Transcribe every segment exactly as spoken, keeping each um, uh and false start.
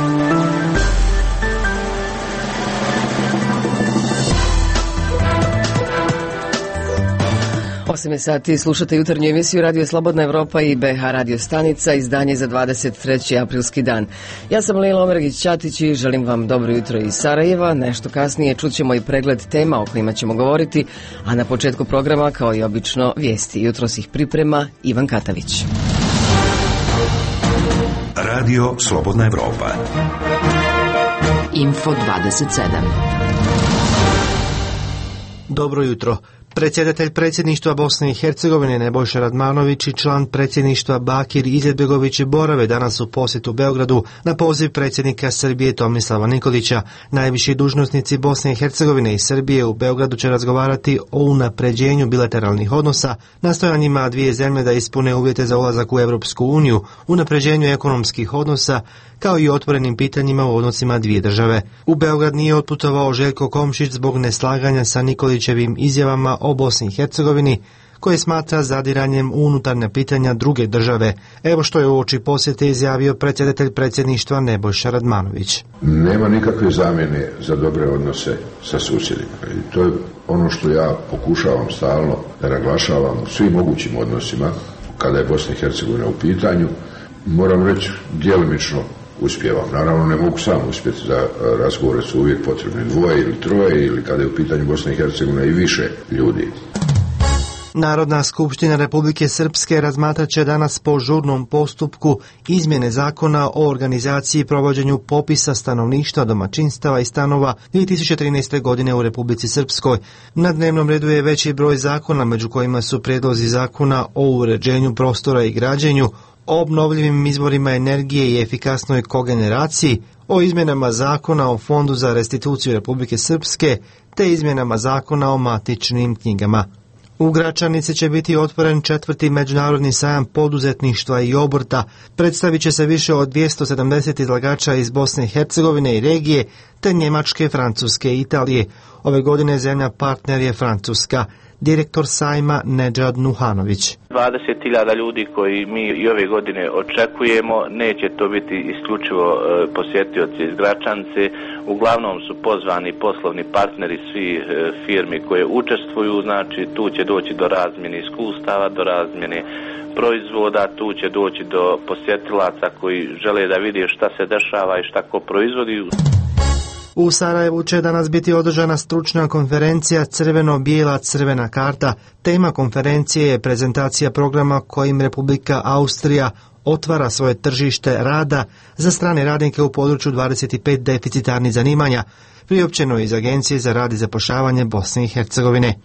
osam sati slušate jutarnju emisiju Radio Slobodna Evropa i B H radio stanica, izdanje za dvadeset treći aprilski dan. Ja sam Lila Omergić-Ćatić i želim vam dobro jutro iz Sarajeva. Nešto kasnije čućemo i pregled tema o kojima ćemo govoriti, a na početku programa, kao i obično, vijesti. Jutros ih priprema Ivan Katavić. Radio Slobodna Evropa. Info dvadeset sedam. Dobro jutro. Predsjedatelj predsjedništva Bosne i Hercegovine Nebojša Radmanović i član predsjedništva Bakir Izetbegović borave danas u posjetu Beogradu na poziv predsjednika Srbije Tomislava Nikolića. Najviši dužnosnici Bosne i Hercegovine i Srbije u Beogradu će razgovarati o unapređenju bilateralnih odnosa, nastojanjima dvije zemlje da ispune uvjete za ulazak u Europsku uniju, unapređenju ekonomskih odnosa, kao i otvorenim pitanjima u odnosima dvije države. U Beograd nije otputovao Željko Komšić zbog neslaganja sa Nikolićevim izjavama o Bosni i Hercegovini, koje smatra zadiranjem u unutarnja pitanja druge države. Evo što je uoči posjete izjavio predsjedatelj predsjedništva Nebojša Radmanović. Nema nikakve zamjene za dobre odnose sa susjedima. I to je ono što ja pokušavam stalno da naglašavam u svim mogućim odnosima kada je Bosna i Hercegovina u pitanju. Moram reći, djelomično uspijevam. Naravno, ne mogu sam uspjeti, za razgovore su uvijek potrebni dvoje ili troje, ili kada je u pitanju Bosna i Hercegovina i više ljudi. Narodna skupština Republike Srpske razmatrat će danas po žurnom postupku izmjene zakona o organizaciji i provođenju popisa stanovništva, domaćinstava i stanova dvije tisuće trinaeste. godine u Republici Srpskoj. Na dnevnom redu je veći broj zakona, među kojima su prijedlozi zakona o uređenju prostora i građenju, o obnovljivim izvorima energije i efikasnoj kogeneraciji, o izmjenama zakona o Fondu za restituciju Republike Srpske, te izmjenama zakona o matičnim knjigama. U Gračanici će biti otvoren četvrti međunarodni sajam poduzetništva i obrta. Predstavit će se više od dvjesto sedamdeset izlagača iz Bosne i Hercegovine i regije, te Njemačke, Francuske i Italije. Ove godine zemlja partner je Francuska. Direktor sajma Nedžad Nuhanović. dvadeset hiljada ljudi koji mi i ove godine očekujemo, neće to biti isključivo e, posjetioci iz Gračanice. Uglavnom su pozvani poslovni partneri svi e, firmi koje učestvuju, znači tu će doći do razmjene iskustava, do razmjene proizvoda, tu će doći do posjetilaca koji žele da vide šta se dešava i šta ko proizvodi. U Sarajevu će danas biti održana stručna konferencija Crveno-bijela crvena karta. Tema konferencije je prezentacija programa kojim Republika Austrija otvara svoje tržište rada za strane radnike u području dvadeset pet deficitarnih zanimanja, priopćeno iz Agencije za rad i zapošljavanje Bosne i Hercegovine.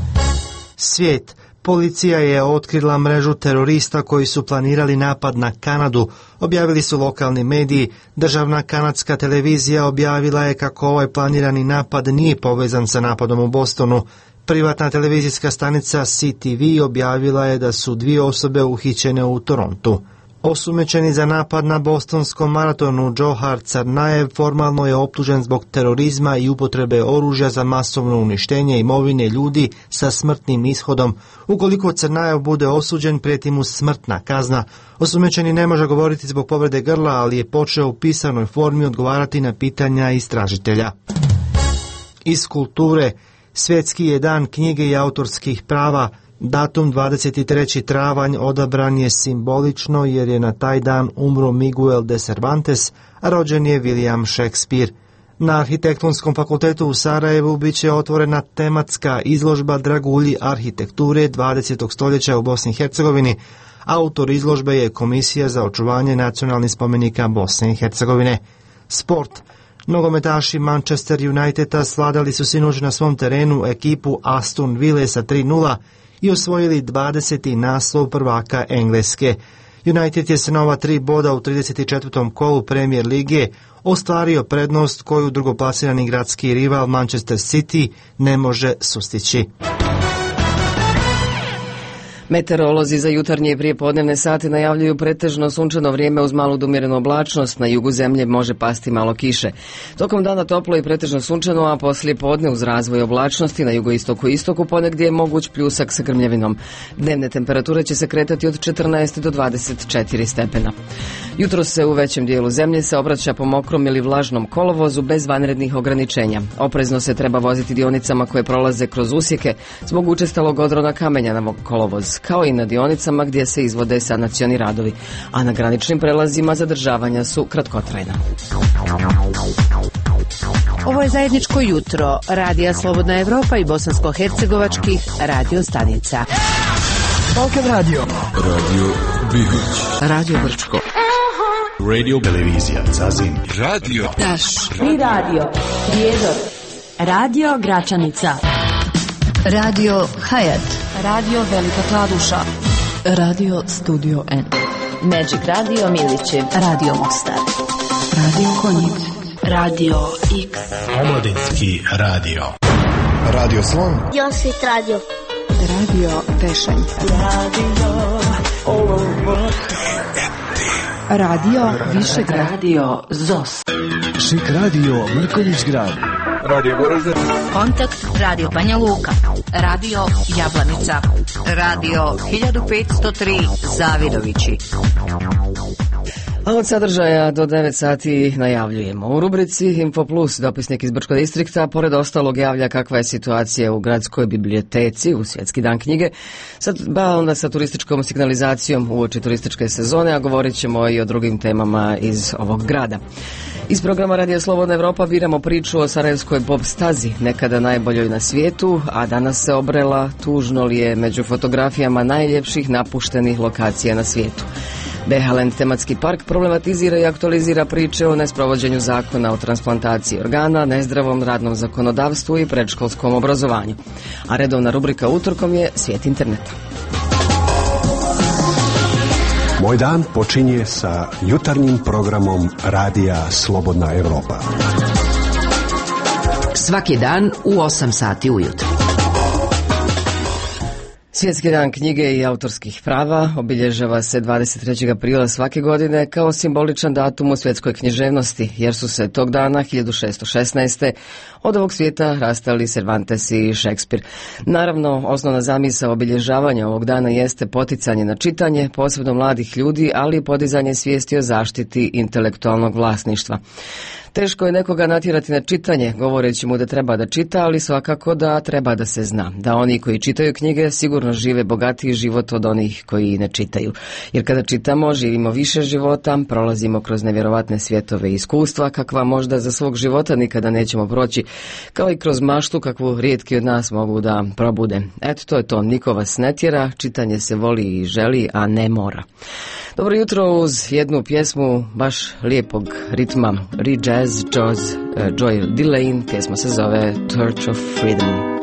Svijet. Policija je otkrila mrežu terorista koji su planirali napad na Kanadu, objavili su lokalni mediji. Državna kanadska televizija objavila je kako ovaj planirani napad nije povezan sa napadom u Bostonu. Privatna televizijska stanica C T V objavila je da su dvije osobe uhićene u Torontu. Osumnjičeni za napad na bostonskom maratonu Džohar Carnajev formalno je optužen zbog terorizma i upotrebe oružja za masovno uništenje imovine ljudi sa smrtnim ishodom. Ukoliko Crnajev bude osuđen, prijeti mu smrtna kazna. Osumnjičeni ne može govoriti zbog povrede grla, ali je počeo u pisanoj formi odgovarati na pitanja istražitelja. Iz kulture. Svjetski je dan knjige i autorskih prava. Datum dvadeset treći travanj odabran je simbolično jer je na taj dan umro Miguel de Cervantes, a rođen je William Shakespeare. Na Arhitektonskom fakultetu u Sarajevu bit će otvorena tematska izložba Dragulji arhitekture dvadesetog stoljeća u Bosni i Hercegovini. Autor izložbe je Komisija za očuvanje nacionalnih spomenika Bosne i Hercegovine. Sport. Nogometaši Manchester Uniteda svladali su sinoć na svom terenu ekipu Aston Ville sa tri nula i osvojili dvadeseti naslov prvaka Engleske. United je sa nova tri boda u trideset četvrtom kolu Premier lige ostvario prednost koju drugoplasirani gradski rival Manchester City ne može sustići. Meteorolozi za jutarnje i prijepodnevne sate najavljuju pretežno sunčano vrijeme uz malu umjerenu oblačnost. Na jugu zemlje može pasti malo kiše. Tokom dana toplo i pretežno sunčano, a poslije podne uz razvoj oblačnosti na jugoistoku i istoku ponegdje je moguć pljusak sa grmljavinom. Dnevne temperature će se kretati od četrnaest do dvadeset četiri stepena. Jutro se u većem dijelu zemlje se obraća po mokrom ili vlažnom kolovozu bez vanrednih ograničenja. Oprezno se treba voziti dionicama koje prolaze kroz usjeke zbog učestalog odrona kamenja na kolovoz, kao i na dionicama gdje se izvode sanacioni radovi, a na graničnim prelazima zadržavanja su kratkotrajna. Ovo je zajedničko jutro Radija Slobodna Evropa i bosansko-hercegovačkih radio stanica. Balkan Radio, Radio Bihoć, Radio Brčko, Radio Televizija Zazin, Radio Daš i Radio Prijedor, Radio Gračanica, Radio Hayat, Radio Velika Kladuša, Radio Studio N, Magic Radio Milićev, Radio Mostar, Radio Konjic, Radio X, Omladinski radio, Radio Slon, Josit Radio, Radio Tešanj, Radio Olovo, Radio Višegrad, Radio Zos, Šik Radio Mrkonjić grad, Radio Goražde, Kontakt Radio Banja Luka, Radio Jablanica, Radio hiljadu petsto tri Zavidovići. A od sadržaja do devet sati najavljujemo. U rubrici Info Plus dopisnik iz Brčkog distrikta pored ostalog javlja kakva je situacija u gradskoj biblioteci u Svjetski dan knjige, sad, ba onda sa turističkom signalizacijom uoči turističke sezone, a govorit ćemo i o drugim temama iz ovog grada. Iz programa Radija Slobodna Evropa biramo priču o sarajevskoj pop stazi, nekada najboljoj na svijetu, a danas se obrela, tužno li je, među fotografijama najljepših napuštenih lokacija na svijetu. Behaland tematski park problematizira i aktualizira priče o nesprovođenju zakona o transplantaciji organa, nezdravom radnom zakonodavstvu i predškolskom obrazovanju. A redovna rubrika utorkom je Svijet interneta. Moj dan počinje sa jutarnjim programom Radija Slobodna Evropa. Svaki dan u osam sati ujutro. Svjetski dan knjige i autorskih prava obilježava se dvadeset trećeg aprila svake godine kao simboličan datum u svjetskoj književnosti, jer su se tog dana hiljadu šesto šesnaeste. od ovog svijeta rastali Cervantes i Šekspir. Naravno, osnovna zamisao obilježavanja ovog dana jeste poticanje na čitanje, posebno mladih ljudi, ali i podizanje svijesti o zaštiti intelektualnog vlasništva. Teško je nekoga natjerati na čitanje, govoreći mu da treba da čita, ali svakako da treba da se zna. Da oni koji čitaju knjige sigurno žive bogatiji život od onih koji ne čitaju. Jer kada čitamo, živimo više života, prolazimo kroz nevjerovatne svjetove i iskustva, kakva možda za svog života nikada nećemo proći, kao i kroz maštu kakvu rijetki od nas mogu da probude. Eto, to je to, niko vas ne tjera, čitanje se voli i želi, a ne mora. Dobro jutro uz jednu pjesmu baš lijepog ritma, re-jazz, jazz, uh, Joy Delane, pjesma se zove Torch of Freedom.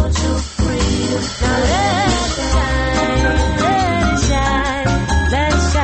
Let's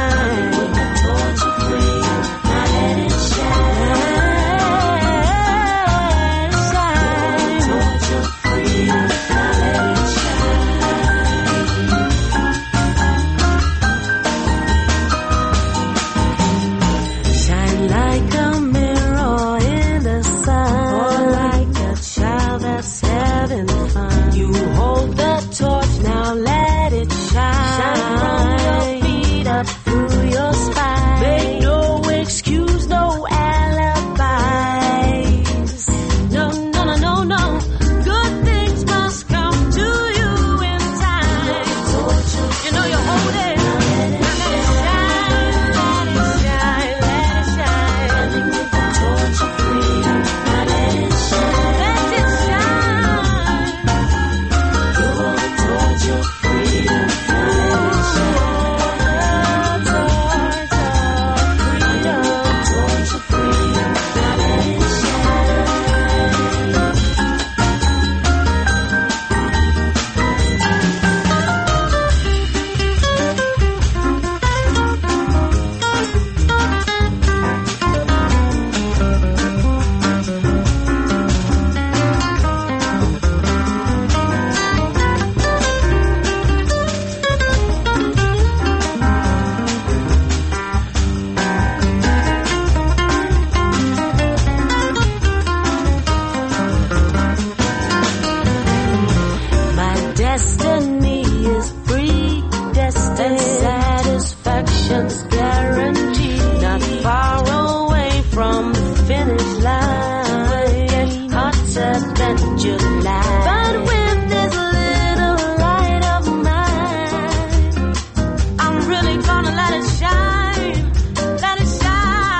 patience guaranteed. Not far away from the finish line. Get hotter than July. But with this little light of mine, I'm really gonna let it shine. Let it shine.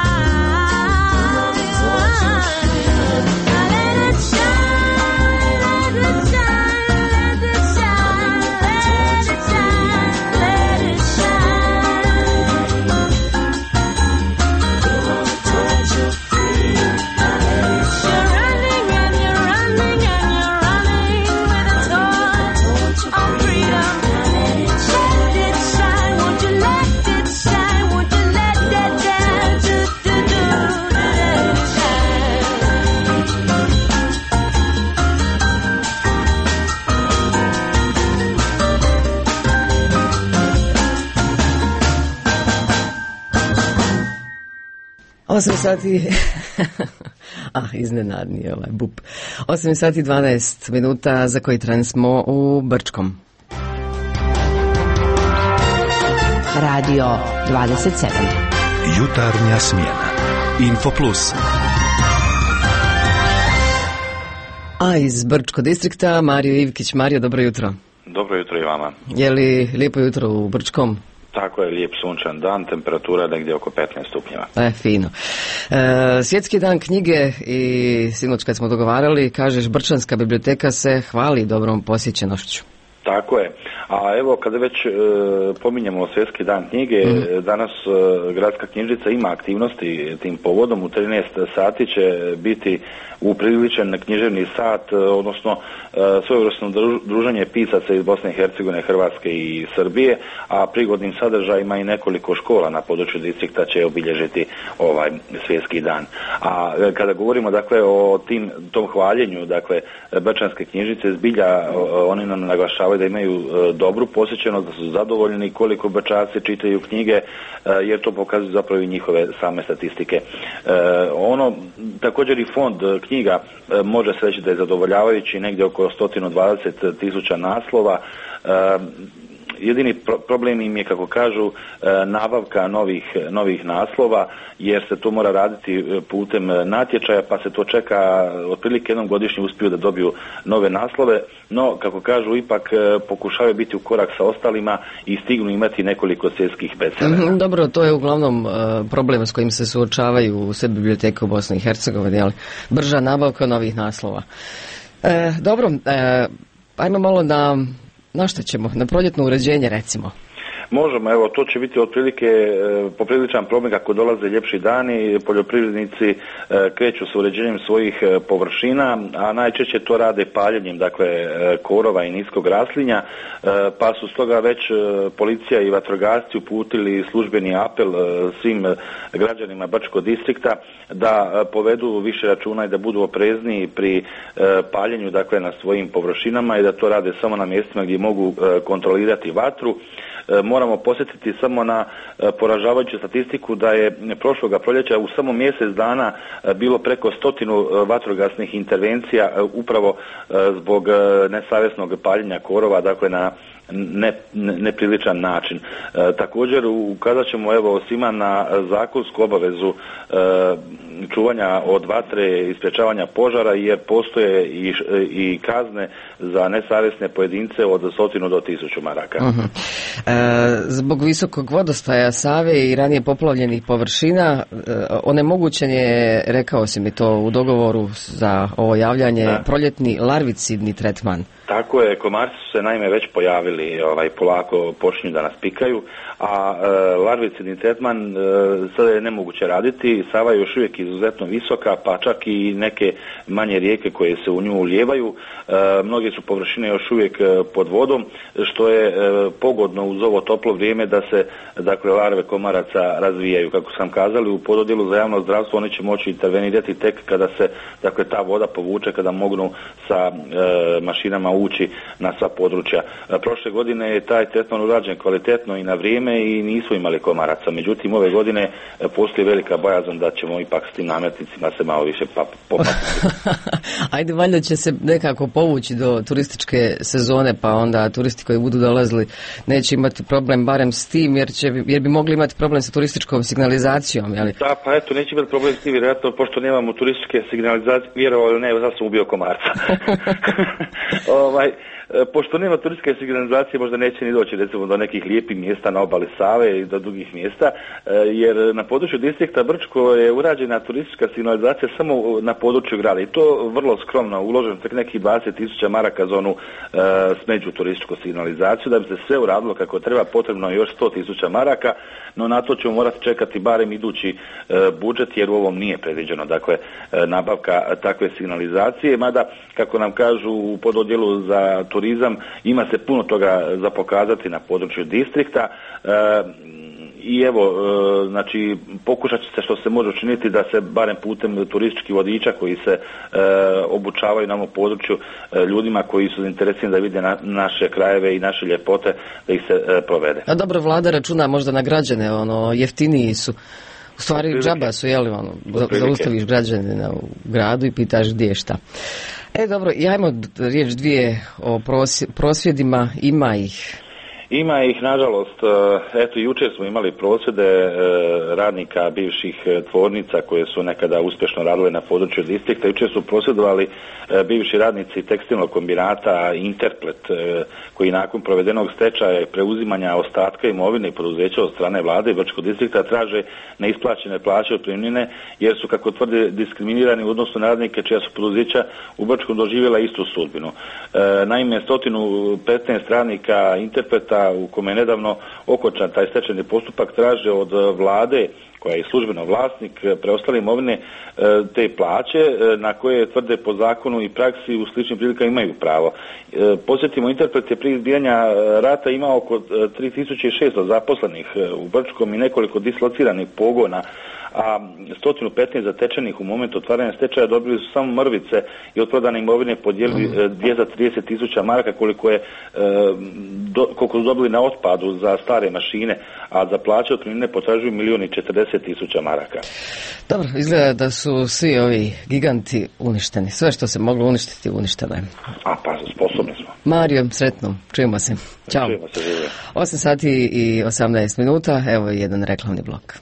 Let it shine. Let it shine. Let it shine. Let it shine. Let it shine. Touch you free. You're running and you're running and you're running with a torch of freedom. Let it shine. Won't you let it shine? Won't you let that dance? Do, do, do, let it osam sati, ah, iznenadni je ovaj bup. osam sati i dvanaest minuta, za koji tren smo u Brčkom. Radio dvadeset sedam. Jutarnja smjena. Info Plus. A iz Brčko distrikta, Mario Ivkić. Mario, dobro jutro. Dobro jutro i vama. Je li lijepo jutro u Brčkom? Tako je, lijep sunčan dan, temperatura negdje oko petnaest stupnjeva. E, fino. E, svjetski dan knjige i sinoć kad smo dogovarali, kažeš Brčanska biblioteka se hvali dobrom posjećenošću. Tako je. A evo, kada već e, pominjemo Svjetski dan knjige, mm. danas e, Gradska knjižnica ima aktivnosti tim povodom. U trinaest sati će biti upriličen književni sat, e, odnosno e, svojevrsno druženje pisaca iz Bosne i Hercegovine, Hrvatske i Srbije, a prigodnim sadržajima i nekoliko škola na području distrikta će obilježiti ovaj Svjetski dan. A e, kada govorimo dakle o tim, tom hvaljenju, dakle Brčanske knjižnice, zbilja o, oni nam naglašavaju da imaju e, dobru posjećenost, da su zadovoljni koliko Brčanci čitaju knjige, jer to pokazuju zapravo i njihove same statistike. Ono, također i fond knjiga može se reći da je zadovoljavajući, negdje oko sto dvadeset tisuća naslova. Jedini pro- problem im je, kako kažu, nabavka novih, novih naslova, jer se to mora raditi putem natječaja, pa se to čeka otprilike jednom godišnje uspiju da dobiju nove naslove, no, kako kažu, ipak pokušavaju biti u korak sa ostalima i stignu imati nekoliko svjetskih bestsellera. Mm, dobro, to je uglavnom uh, problem s kojim se suočavaju sve biblioteke u Bosni i Hercegovini, ali brža nabavka novih naslova. E, dobro, e, ajmo malo na... Na što ćemo? Na proljetno uređenje, recimo. Možemo, evo, to će biti otprilike e, popriličan problem kako dolaze ljepši dani, poljoprivrednici e, kreću sa uređenjem svojih e, površina, a najčešće to rade paljenjem, dakle, e, korova i niskog raslinja, e, pa su stoga već e, policija i vatrogasci uputili službeni apel e, svim e, građanima Brčkog distrikta da e, povedu više računa i da budu oprezniji pri e, paljenju, dakle, na svojim površinama i da to rade samo na mjestima gdje mogu e, kontrolirati vatru. Moramo posjetiti samo na poražavajuću statistiku da je prošloga proljeća u samo mjesec dana bilo preko stotinu vatrogasnih intervencija upravo zbog nesavjesnog paljenja korova, dakle na ne, ne, nepriličan način. E, također ukazat ćemo evo svima na zakonsku obavezu e, čuvanja od vatre i sprječavanja požara, jer postoje i, i kazne za nesavjesne pojedince od stotinu do tisuću maraka. Uh-huh. E, zbog visokog vodostaja Save i ranije poplavljenih površina, e, onemogućen je, rekao si mi to u dogovoru za ovo javljanje, da. proljetni larvicidni tretman. Tako je, komarci su se naime već pojavili, ovaj, polako počinju da nas pikaju, a e, larvicidni tretman e, sada je nemoguće raditi. Sava je još uvijek izuzetno visoka, pa čak i neke manje rijeke koje se u nju ulijevaju. E, mnoge su površine još uvijek e, pod vodom, što je e, pogodno uz ovo toplo vrijeme da se, dakle, larve komaraca razvijaju. Kako sam kazali, u pododjelu za javno zdravstvo oni će moći intervenirati tek kada se, dakle, ta voda povuče, kada mognu sa e, mašinama ući na sva područja. Prošle godine je taj tretman urađen kvalitetno i na vrijeme i nismo imali komaraca. Međutim, ove godine postoji velika bojazan da ćemo ipak s tim nametnicima se malo više popasti. Ajde, valjda će se nekako povući do turističke sezone, pa onda turisti koji budu dolazili neće imati problem barem s tim, jer, će, jer bi mogli imati problem sa turističkom signalizacijom, jeli? Da, pa eto, neće imati problem s tim, vjerojatno, pošto nemamo turističke signalizacije, vjerovali ne, sad sam ubio komarca. ovaj, pošto nema turističke signalizacije, možda neće ni doći recimo do nekih lijepih mjesta na obali Save i do drugih mjesta, jer na području distrikta Brčko je urađena turistička signalizacija samo na području grada i to vrlo skromno, uloženo tek nekih dvadeset tisuća maraka za onu uh, smeđu turističku signalizaciju. Da bi se sve uradilo kako treba, potrebno je još sto tisuća maraka, no na to ćemo morati čekati barem idući uh, budžet, jer u ovom nije predviđeno, dakle, uh, nabavka takve signalizacije, mada, kako nam kažu u pododjelu za turizam, ima se puno toga za pokazati na području distrikta. E, I evo, e, znači, pokušat će se što se može učiniti da se barem putem turističkih vodiča koji se e, obučavaju na ovom području e, ljudima koji su zainteresirani da vide na, naše krajeve i naše ljepote, da ih se e, provede. A dobro, vlada računa možda na građane, ono, jeftiniji su. U stvari džaba su, jeli, ono, zaustaviš građane na, u gradu i pitaš gdje je šta. E, dobro, i ajmo riječ dvije o prosvjedima, ima ih. Ima ih, nažalost. Eto, jučer smo imali prosvjede radnika bivših tvornica koje su nekada uspješno radile na području distrikta. Jučer su prosvjedovali bivši radnici tekstilnog kombinata Interplet, koji nakon provedenog stečaja i preuzimanja ostatka imovine i poduzeća od strane vlade i Brčkog distrikta traže neisplaćene plaće otpremnine, jer su, kako tvrde, diskriminirani u odnosu na radnike čija su poduzeća u Brčkom doživjela istu sudbinu. Naime, sto petnaest radnika Interpleta, u kome je nedavno okončan taj stečajni postupak, traže od vlade, koja je službeno vlasnik preostale imovine, te plaće na koje tvrde po zakonu i praksi u sličnim prilikama imaju pravo. Podsjetimo, Interpret je prije izbijanja rata imao oko tri tisuće šesto zaposlenih u Brčkom i nekoliko dislociranih pogona, a sto petnaest zatečenih u momentu otvaranja stečaja dobili su samo mrvice i od prodane imovine podijelili dvjesto trideset tisuća maraka, koliko je do, koliko su dobili na otpadu za stare mašine, a za plaće otpremnine potražuju milijun i četrdeset tisuća maraka. Dobro, izgleda da su svi ovi giganti uništeni. Sve što se moglo uništiti, uništeno je. A pa, sposobni smo. Mario, sretno, čujemo se. Ćao. Čujemo se, živio. osam sati i osamnaest minuta, evo je jedan reklamni blok.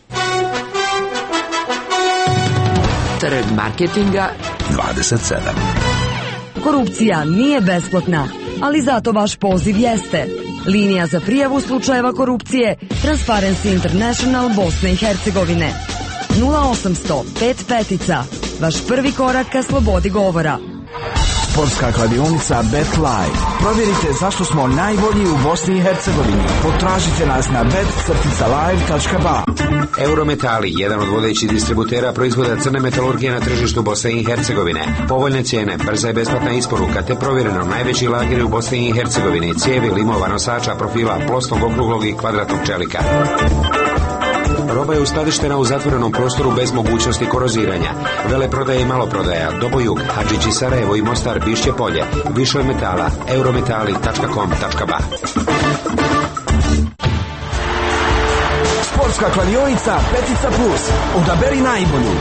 Trg marketinga dvadeset sedam. Korupcija nije besplatna, ali zato vaš poziv jeste. Linija za prijavu slučajeva korupcije Transparency International Bosne i Hercegovine. nula osamsto pet petica. Vaš prvi korak ka slobodi govora. Sportska kladionica Bet Live. Provjerite zašto smo najbolji u Bosni i Hercegovini. Potražite nas na bet crtica live tačka ba. Eurometali, jedan od vodećih distributera proizvoda crne metalurgije na tržištu Bosne i Hercegovine. Povoljne cijene, brza i besplatna isporuka, te provjereno najveći lageri u Bosni i Hercegovini, cijevi, limova, nosača, profila, plosnog, okruglog i kvadratnog čelika. Roba je uskladištena u zatvorenom prostoru bez mogućnosti koroziranja. Veleprodaja i maloprodaja, Dobojug, Hadžići Sarajevo i Mostar, Bišće Polje. Više od metala, eurometali tačka com tačka ba. Sportska kladionica Petica Plus. Odaberi najbolju.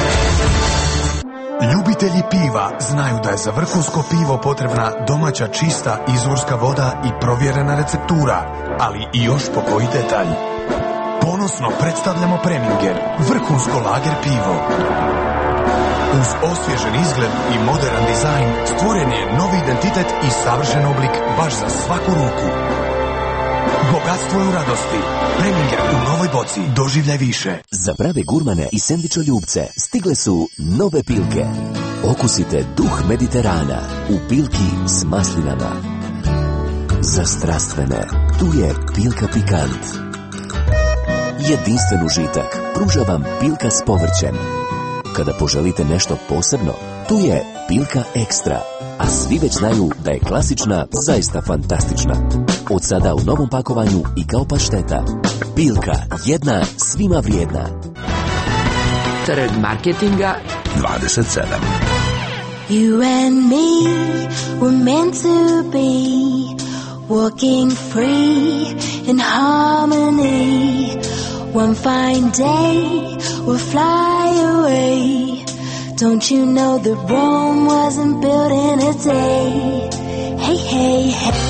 Ljubitelji piva znaju da je za vrhunsko pivo potrebna domaća, čista, izvorska voda i provjerena receptura, ali i još po koji detalj. Ponosno predstavljamo Preminger, vrhunsko lager pivo. Uz osvježen izgled i modern dizajn stvoren je novi identitet i savršen oblik baš za svaku ruku. Bogatstvo je u radosti. Preminger u novoj boci. Doživljaj više. Za prave gurmane i sendvičoljubce stigle su nove pilke. Okusite duh Mediterana u pilki s maslinama. Za strastvene, tu je Pilka Pikant. Jedinstven užitak pruža vam Pilka s povrćem. Kada poželite nešto posebno, tu je Pilka Ekstra, a svi već znaju da je klasična zaista fantastična. Od sada u novom pakovanju i kao pašteta. Pilka, jedna svima vrijedna. Trg marketinga dvadeset sedam. You and me were meant to be, walking free in harmony. One fine day we'll fly away. Don't you know that Rome wasn't built in a day? Hey, hey, hey.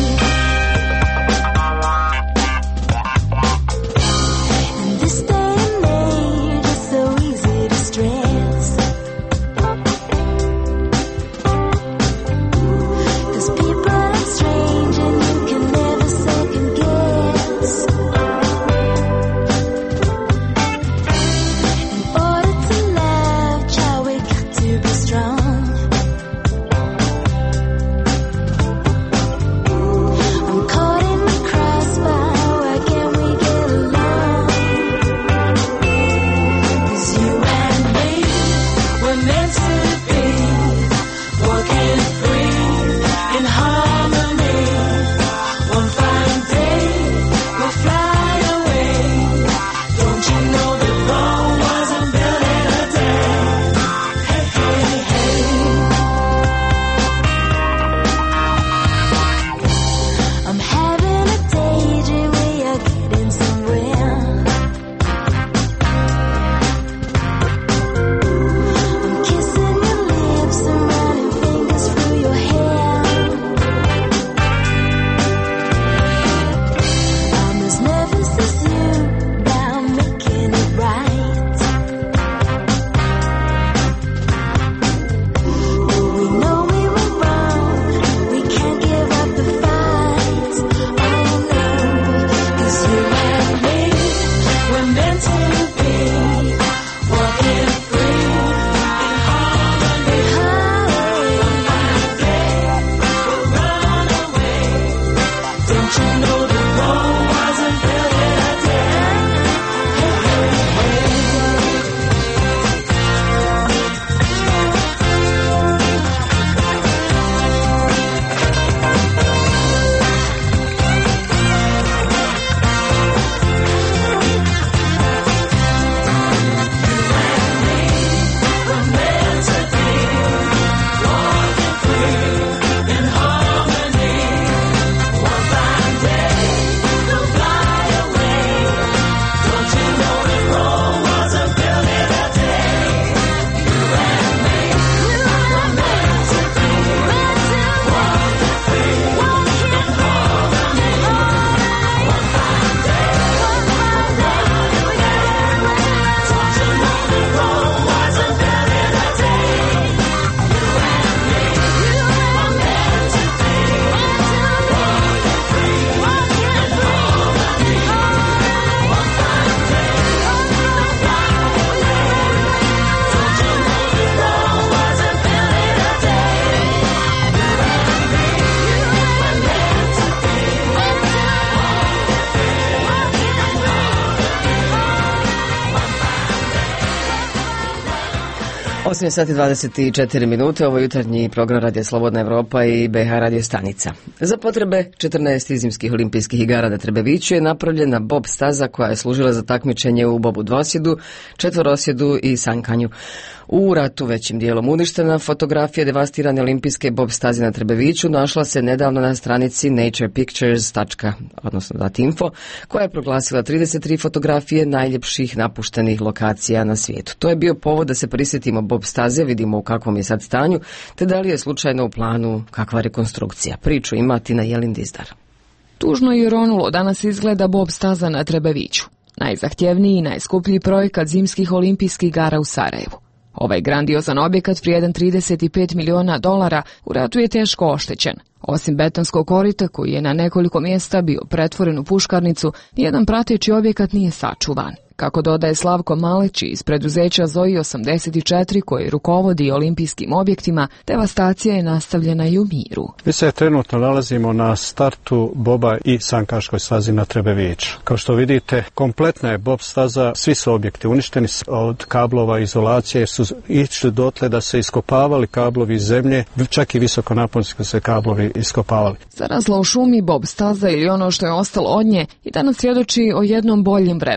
osam sati dvadeset četiri minute, ovo je jutarnji program Radija Slobodna Evropa i B H radio stanica. Za potrebe četrnaest zimskih olimpijskih igara na Trebeviću je napravljena bob staza koja je služila za takmičenje u bobu dvosjedu, četvorosjedu i sankanju. U ratu većim dijelom uništena fotografija devastirane olimpijske bob staze na Trebeviću našla se nedavno na stranici nature pictures, odnosno .info, koja je proglasila trideset tri fotografije najljepših napuštenih lokacija na svijetu. To je bio povod da se prisjetimo bob staze, vidimo u kakvom je sad stanju, te da li je slučajno u planu kakva rekonstrukcija. Priču ima Tina Jelin Dizdar. Tužno i ronulo danas izgleda bob staza na Trebeviću, najzahtjevniji i najskuplji projekat zimskih olimpijskih igara u Sarajevu. Ovaj grandiozan objekat vrijedan trideset pet miliona dolara u ratu je teško oštećen. Osim betonskog korita koji je na nekoliko mjesta bio pretvoren u puškarnicu, nijedan prateći objekat nije sačuvan. Kako dodaje Slavko Maleć iz preduzeća Zoji osamdeset četiri koji rukovodi olimpijskim objektima, devastacija je nastavljena i u miru. Mi se trenutno nalazimo na startu boba i sankaškoj stazi na Trebeviću. Kao što vidite, kompletna je bob staza, svi su objekti uništeni od kablova izolacije, su išli dotle da se iskopavali kablovi iz zemlje, čak i visokonaponski se kablovi iskopavali. Zarazla u šumi bob staza ili ono što je ostalo od nje i danas svjedoči o jednom boljem vremenu.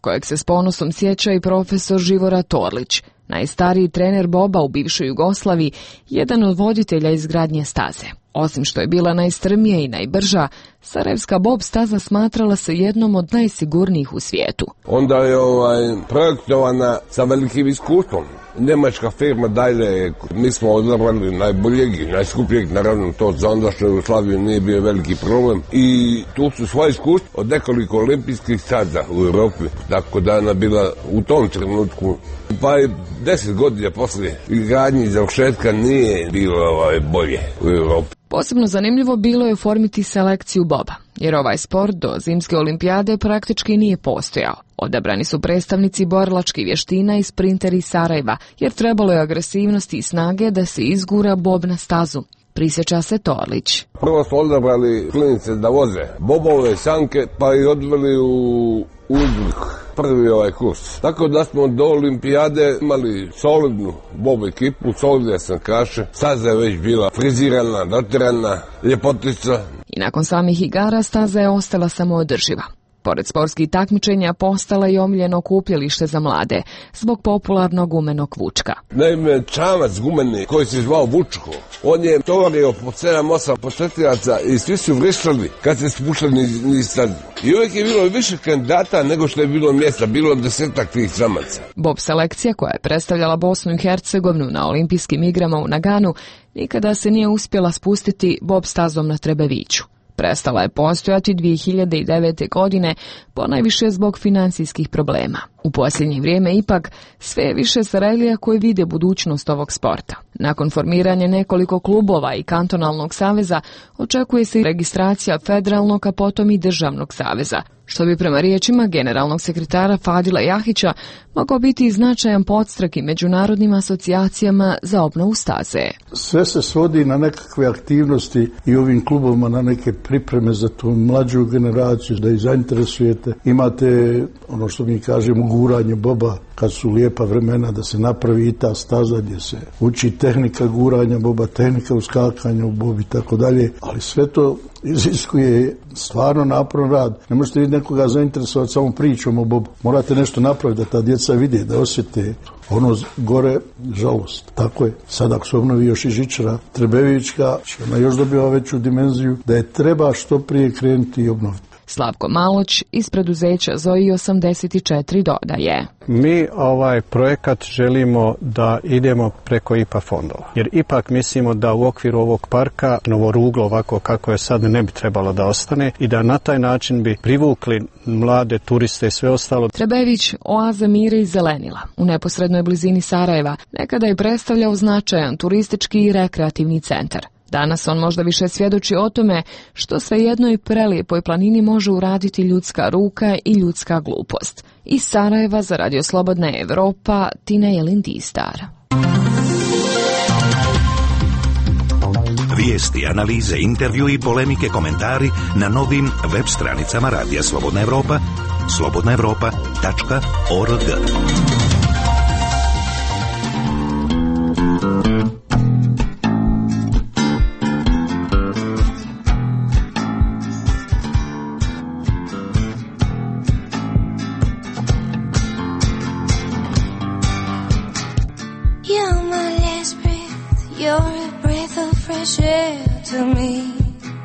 kojeg se s ponosom sjeća i profesor Živora Torlić, najstariji trener boba u bivšoj Jugoslaviji, jedan od voditelja izgradnje staze. Osim što je bila najstrmija i najbrža, sarajevska bob staza smatrala se jednom od najsigurnijih u svijetu. Onda je ovaj, projektovana sa velikim iskustvom. Njemačka firma Daimler, mi smo odabrali najboljeg i najskupljeg, naravno to za ondašnju Jugoslaviju nije bio veliki problem. I tu su svoje iskustvo od nekoliko olimpijskih staza u Europi, tako da je ona bila u tom trenutku. Pa i deset godina poslije izgradnje i završetka nije bilo ovaj, bolje u Europi. Posebno zanimljivo bilo je oformiti selekciju boba, jer ovaj sport do zimske olimpijade praktički nije postojao. Odabrani su predstavnici borilačkih vještina i sprinteri iz Sarajeva, jer trebalo je agresivnosti i snage da se izgura bob na stazu. Prisjeća se Torlić. Prvo su odabrali klinice da voze bobove, sanke, pa i odveli u Uzvuk. Prvi ovaj kurs. Tako da smo do olimpijade imali solidnu bob ekipu, solidne sankaše. Staza je već bila frizirana, dotirana, ljepotica. I nakon samih igara staza je ostala samoodrživa. Pored sportskih takmičenja postala je omiljeno okupljalište za mlade zbog popularnog gumenog vučka. Naime, čamac gumeni koji se zvao Vučko, on je tovario po sedam osam posjetioca i svi su vrištali kad se spuštali niz, niz stazu. I uvijek je bilo više kandidata nego što je bilo mjesta, bilo desetak tih čamaca. Bob selekcija koja je predstavljala Bosnu i Hercegovinu na olimpijskim igrama u Naganu nikada se nije uspjela spustiti bob stazom na Trebeviću. Prestala je postojati dvije hiljade devete. godine, ponajviše zbog financijskih problema. U posljednje vrijeme ipak sve je više Sarajlija koji vide budućnost ovog sporta. Nakon formiranja nekoliko klubova i kantonalnog saveza očekuje se i registracija federalnog, a potom i državnog saveza, što bi prema riječima generalnog sekretara Fadila Jahića mogao biti značajan podstrek i međunarodnim asocijacijama za obnovu staze. Sve se svodi na nekakve aktivnosti i ovim klubovima na neke pripreme za tu mlađu generaciju, da ih zainteresujete. Imate ono što mi kažemo guranje boba kad su lijepa vremena, da se napravi i ta staza gdje se uči tehnika guranja boba, tehnika uskakanja u bobi i tako dalje, ali sve to iziskuje stvarno naporan rad. Ne možete vi nekoga zainteresovati samo pričom o bobu. Morate nešto napraviti da ta djeca vide, da osjete ono gore žalost. Tako je. Sad ako se obnovi još i žičara Trebevićka, ona još dobiva veću dimenziju, da je treba što prije krenuti i obnoviti. Slavko Maloć iz preduzeća Zoji osamdeset četiri dodaje. Mi ovaj projekat želimo da idemo preko I P A fondova. Jer ipak mislimo da u okviru ovog parka novo ruglo ovako kako je sad ne bi trebalo da ostane i da na taj način bi privukli mlade turiste i sve ostalo. Trebević, oaza mira i zelenila, u neposrednoj blizini Sarajeva, nekada je predstavljao značajan turistički i rekreativni centar. Danas on možda više svjedoči o tome što sve jednoj prelijepoj planini može uraditi ljudska ruka i ljudska glupost. Iz Sarajeva za Radio Slobodna Evropa, Tina Jelin-Distar. Vijesti, analize, intervju i polemike, komentari na novim web stranicama Radija Slobodna Evropa, slobodna evropa tačka org. To me,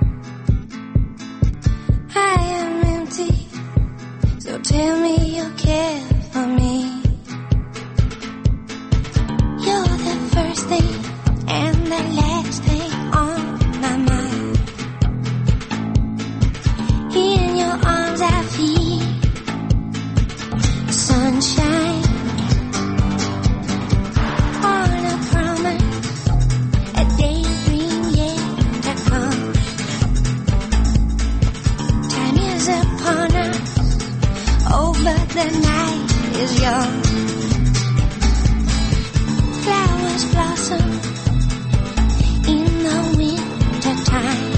I am empty, so tell me you care for me. You're the first thing and the last thing on my mind. In your arms I feel sunshine. On a promise, a daydream yet to come. Time is upon us, oh but the night is young. Flowers blossom in the winter time.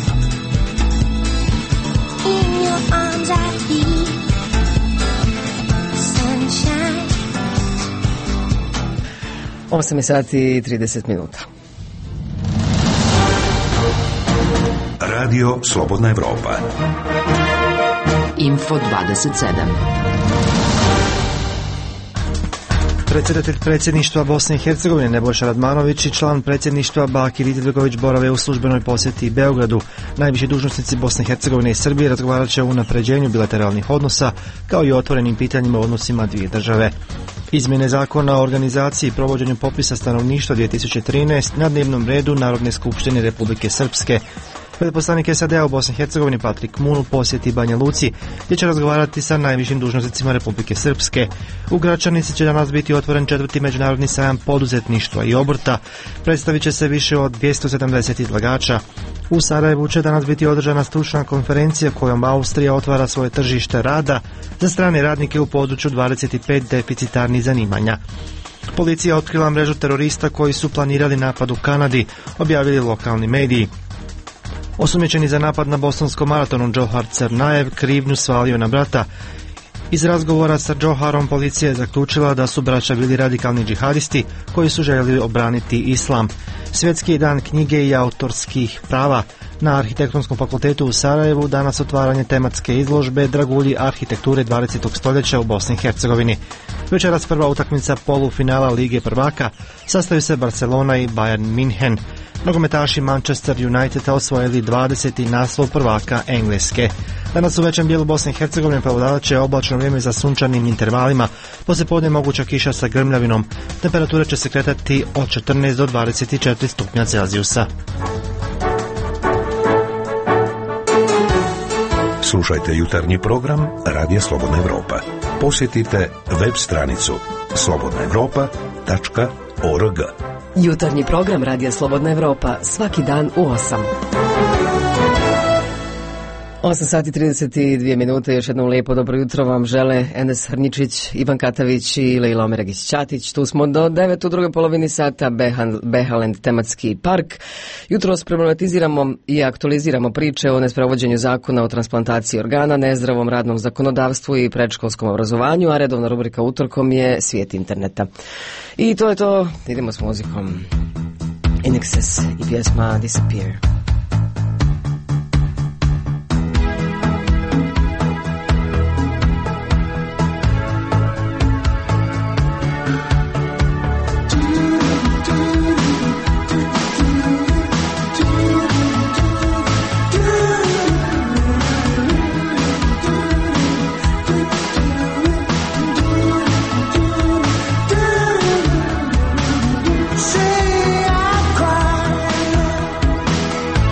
In your arms I feel sunshine. osam sati i trideset minuta. Radio Slobodna Evropa. Info dvadeset sedam. Predsjedatelj predsjedništva Bosne i Hercegovine Nebojša Radmanović i član predsjedništva Bakir Izetbegović borave u službenoj posjeti Beogradu. Najviši dužnosnici Bosne i Hercegovine i Srbije razgovarat će o unapređenju bilateralnih odnosa kao i otvorenim pitanjima u odnosima dvije države. Izmjene zakona o organizaciji i provođenju popisa stanovništva dvije tisuće trinaest na dnevnom redu Narodne skupštine Republike Srpske. Veleposlanik S A D-a u Bosni i Hercegovini Patrik Mun u posjeti Banja Luci, gdje će razgovarati sa najvišim dužnosnicima Republike Srpske. U Gračanici će danas biti otvoren četvrti međunarodni sajam poduzetništva i obrta. Predstavit će se više od dvjesto sedamdeset izlagača. U Sarajevu će danas biti održana stručna konferencija kojom Austrija otvara svoje tržište rada za strane radnike u području dvadeset pet deficitarnih zanimanja. Policija otkrila mrežu terorista koji su planirali napad u Kanadi, objavili lokalni mediji. Osumnjičeni za napad na bostonskom maratonu Džohar Crnajev krivnju svalio na brata. Iz razgovora sa Džoharom policija je zaključila da su braća bili radikalni džihadisti koji su željeli obraniti islam. Svjetski dan knjige i autorskih prava. Na Arhitektonskom fakultetu u Sarajevu danas otvaranje tematske izložbe Dragulji arhitekture dvadesetog stoljeća u Bosni i Hercegovini. Večeras prva utakmica polufinala Lige prvaka, sastaju se Barcelona i Bayern München. Nogometaši Manchester Uniteda osvojili dvadeseti naslov prvaka Engleske. Danas u većem dijelu Bosne i Hercegovine prevladavat će oblačno vrijeme za sunčanim intervalima, poslijepodne moguća kiša sa grmljavinom. Temperatura će se kretati od četrnaest do dvadeset četiri stupnja Celzijusa. Slušajte jutarnji program Radija Slobodna Evropa. Posjetite web stranicu slobodna evropa tačka org. Jutarnji program Radija Slobodna Evropa svaki dan u osam. osam sati trideset dvije minute, još jednom lijepo dobro jutro vam žele Enes Hrničić, Ivan Katavić i Lejla Omeragić-Ćatić. Tu smo do devet u drugoj polovini sata, Behaland tematski park. Jutros problematiziramo i aktualiziramo priče o nesprovođenju zakona o transplantaciji organa, nezdravom radnom zakonodavstvu i predškolskom obrazovanju, a redovna rubrika utorkom je svijet interneta. I to je to, idemo s muzikom. In Excess i pjesma Disappear. Say I cried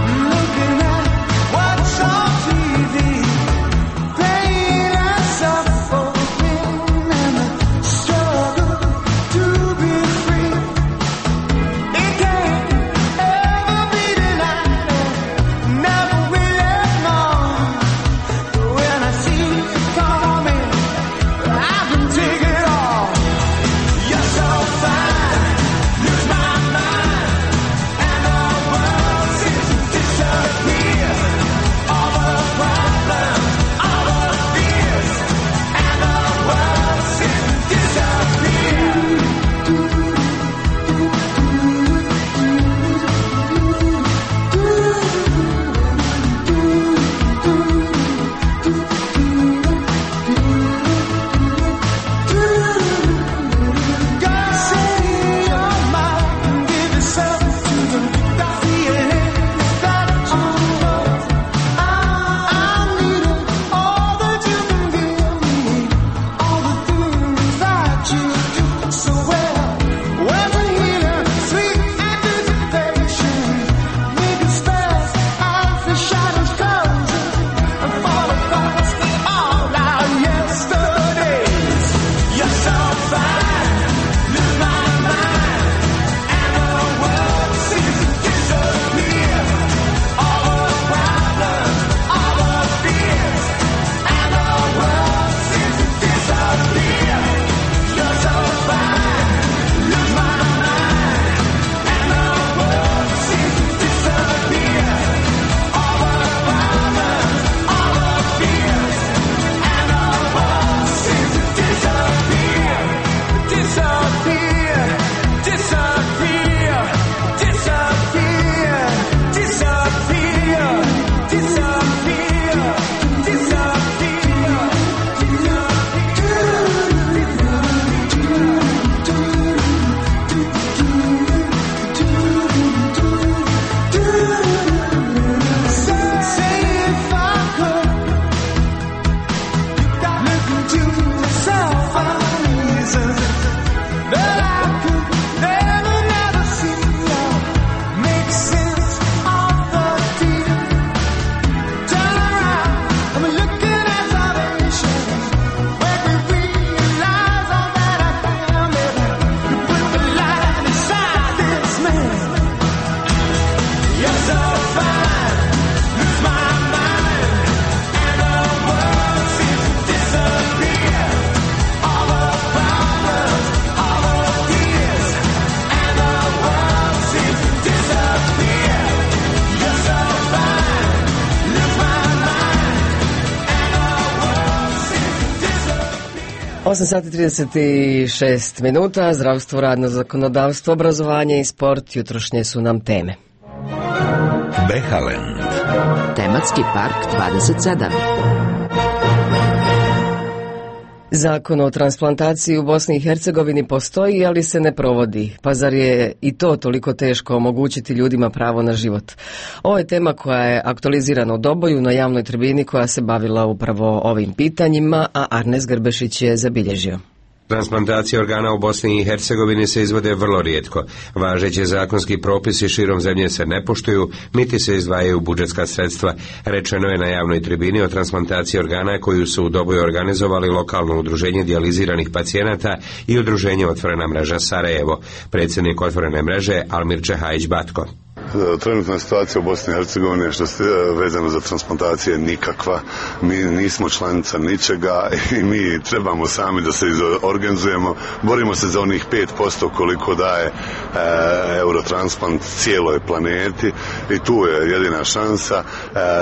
osam sati trideset šest minuta, zdravstvo, radno zakonodavstvo, obrazovanje i sport, jutrošnje su nam teme. Behalen. Tematski park dvadeset sedam. Zakon o transplantaciji u Bosni i Hercegovini postoji, ali se ne provodi. Pa zar je i to toliko teško omogućiti ljudima pravo na život? Ovo je tema koja je aktualizirana u Doboju na javnoj tribini koja se bavila upravo ovim pitanjima, a Arnes Grbešić je zabilježio. Transplantacije organa u Bosni i Hercegovini se izvode vrlo rijetko. Važeći zakonski propisi širom zemlje se ne poštuju, niti se izdvajaju budžetska sredstva. Rečeno je na javnoj tribini o transplantaciji organa koju su u Doboju organizovali lokalno udruženje dijaliziranih pacijenata i udruženje Otvorena mreža Sarajevo. Predsjednik Otvorene mreže Almir Čehajić Batko. Trenutna situacija u Bosni i Hercegovini što se vezano za transplantacije nikakva. Mi nismo članica ničega i mi trebamo sami da se organizujemo. Borimo se za onih pet posto koliko daje e, Eurotransplant cijeloj planeti i tu je jedina šansa. E,